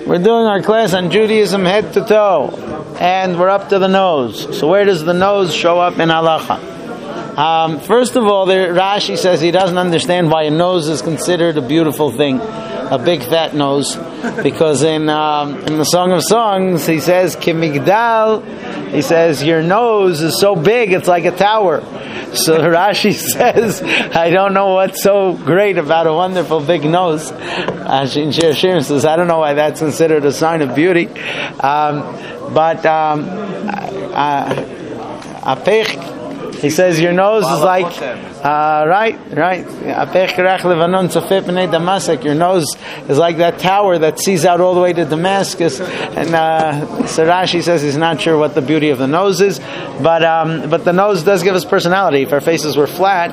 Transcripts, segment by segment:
We're doing our class on Judaism head to toe, and we're up to the nose. So where does the nose show up in halacha? First of all, Rashi says he doesn't understand why a nose is considered a beautiful thing, a big fat nose, because in the Song of Songs he says Kimigdal, he says your nose is so big it's like a tower. So Rashi says, I don't know what's so great about a wonderful big nose. Ashin Shir Shir says, I don't know why that's considered a sign of beauty. Apech, he says your nose is like, right. Apech Kerach Levanon Tzafeh Pnei Damasek. Your nose is like that tower that sees out all the way to Damascus. And so Rashi says he's not sure what the beauty of the nose is, but the nose does give us personality. If our faces were flat,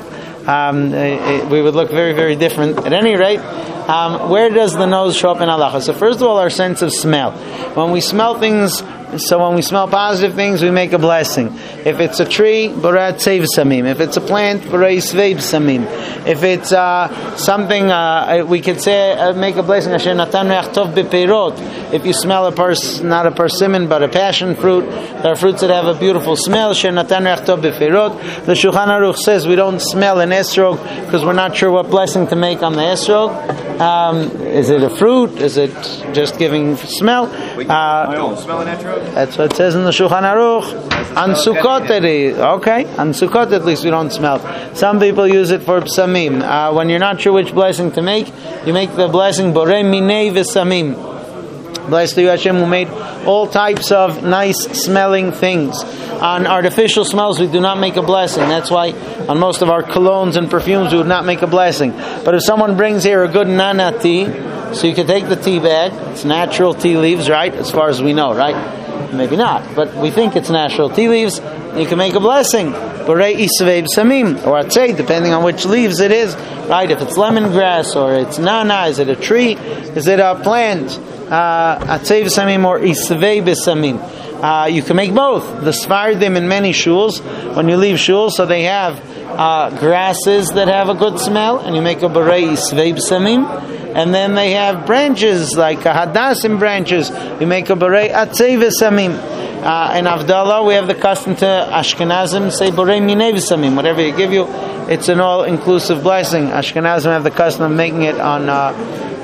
we would look very, very different. At any rate, where does the nose show up in halacha? So first of all, our sense of smell. When we smell things, when we smell positive things, we make a blessing. If it's a tree, borei tzev samim. If it's a plant, borei sveib samim. If it's something, we could say, make a blessing. Asher natan reach tov bepeirot. If you smell not a persimmon, but a passion fruit, there are fruits that have a beautiful smell. Asher natan reach tov bepeirot. The Shulchan Aruch says we don't smell an esrog because we're not sure what blessing to make on the esrog. Is it a fruit? Is it just giving smell? I don't smell an esrog. That's what it says in the Shulchan Aruch. On Sukkot okay. On Sukkot at least we don't smell. Some people use it for psamim. When you're not sure which blessing to make, you make the blessing Borei Minei V'Samim. Blessed are you Hashem who made all types of nice smelling things. On artificial smells we do not make a blessing. That's why on most of our colognes and perfumes we would not make a blessing. But if someone brings here a good nana tea, so you can take the tea bag, it's natural tea leaves, right? As far as we know, right? Maybe not, but we think it's natural tea leaves. You can make a blessing, borei isveib samim, or atzei, depending on which leaves it is, right? If it's lemongrass or it's nana, is it a tree? Is it a plant? Atzei samim or isveib samim. You can make both. The Sfardim in many shuls, when you leave shuls, so they have grasses that have a good smell, and you make a borei isveib samim. And then they have branches, like hadassim branches. You make a borei atzei v'samim. In Avdallah, we have the custom to Ashkenazim say borei minei v'samim. Whatever you give you, it's an all-inclusive blessing. Ashkenazim have the custom of making it on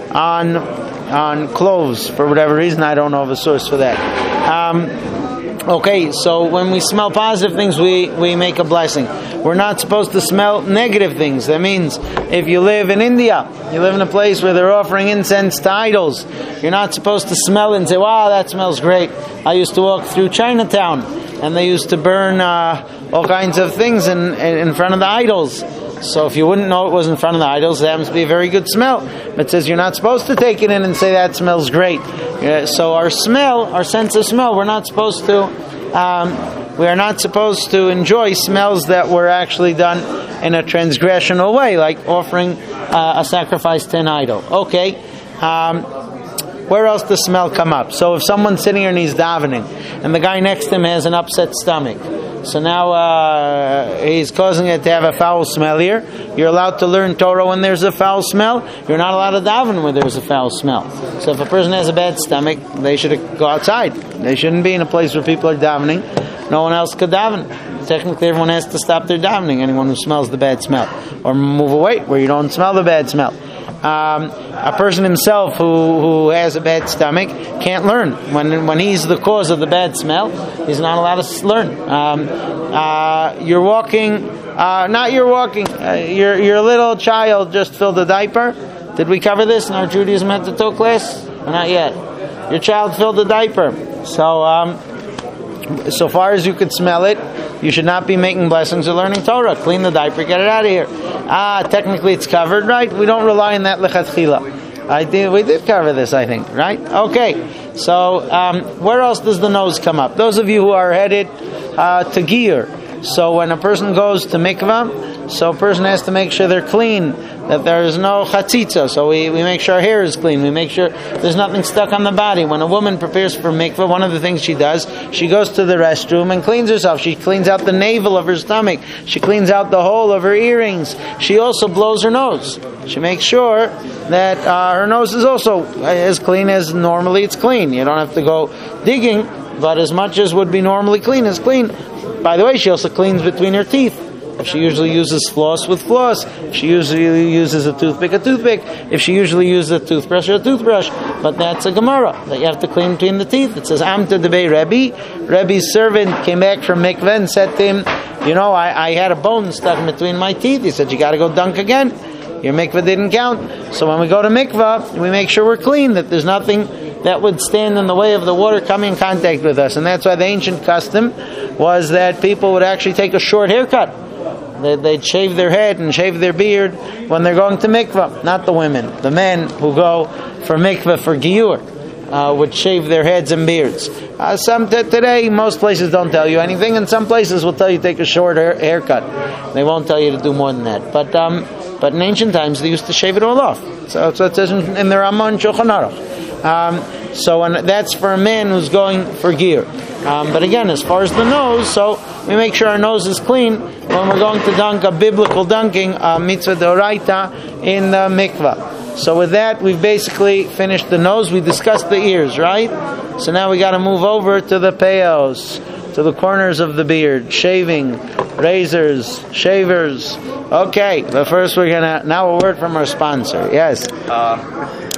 cloves for whatever reason. I don't know of a source for that. Okay, so when we smell positive things, we make a blessing. We're not supposed to smell negative things. That means if you live in India, you live in a place where they're offering incense to idols, you're not supposed to smell it and say, wow, that smells great. I used to walk through Chinatown, and they used to burn all kinds of things in front of the idols. So if you wouldn't know it was in front of the idols, it happens to be a very good smell. But it says you're not supposed to take it in and say that smells great. So our sense of smell, we are not supposed to enjoy smells that were actually done in a transgressional way, like offering a sacrifice to an idol. Okay. Where else does smell come up? So if someone's sitting here and he's davening, and the guy next to him has an upset stomach, so now he's causing it to have a foul smell here. You're allowed to learn Torah when there's a foul smell. You're not allowed to daven when there's a foul smell. So if a person has a bad stomach, they should go outside. They shouldn't be in a place where people are davening. No one else could daven. Technically, everyone has to stop their davening, anyone who smells the bad smell. Or move away where you don't smell the bad smell. A person himself who has a bad stomach can't learn. When he's the cause of the bad smell, he's not allowed to learn. Your little child just filled a diaper. Did we cover this in our Judaism at the Toe class? Not yet. Your child filled a diaper. So far as you could smell it, you should not be making blessings or learning Torah. Clean the diaper, get it out of here. Technically it's covered, right? We don't rely on that lechatchila. We did cover this, I think, right? Okay. So, where else does the nose come up? Those of you who are headed to Giyur. So when a person goes to mikvah, so a person has to make sure they're clean that there is no chatzitza. So we make sure our hair is clean. We make sure there's nothing stuck on the body. When a woman prepares for mikvah, one of the things she does, she goes to the restroom and cleans herself. She cleans out the navel of her stomach. She cleans out the hole of her earrings. She also blows her nose. She makes sure that her nose is also as clean as normally it's clean. You don't have to go digging, but as much as would be normally clean is clean. By the way, she also cleans between her teeth. If she usually uses floss with floss, if she usually uses a toothpick, if she usually uses a toothbrush, a toothbrush. But that's a Gemara, that you have to clean between the teeth. It says, Amta debei Rebbe. Rebbe's servant came back from mikveh and said to him, I had a bone stuck between my teeth. He said, you got to go dunk again. Your mikveh didn't count. So when we go to mikveh, we make sure we're clean, that there's nothing that would stand in the way of the water coming in contact with us. And that's why the ancient custom was that people would actually take a short haircut. They'd shave their head and shave their beard when they're going to mikveh. Not the women. The men who go for mikveh for giyur would shave their heads and beards. Today, most places don't tell you anything, and some places will tell you to take a short haircut. They won't tell you to do more than that. But in ancient times, they used to shave it all off. So it says in the Ramah and Shulchan Aruch. So that's for a man who's going for giyur. But again, as far as the nose, so we make sure our nose is clean when we're going to dunk a biblical dunking, mitzvah d'oraita, in the mikvah. So with that, we've basically finished the nose. We discussed the ears, right? So now we got to move over to the peos, to the corners of the beard, shaving, razors, shavers. Okay, but first now a word from our sponsor. Yes.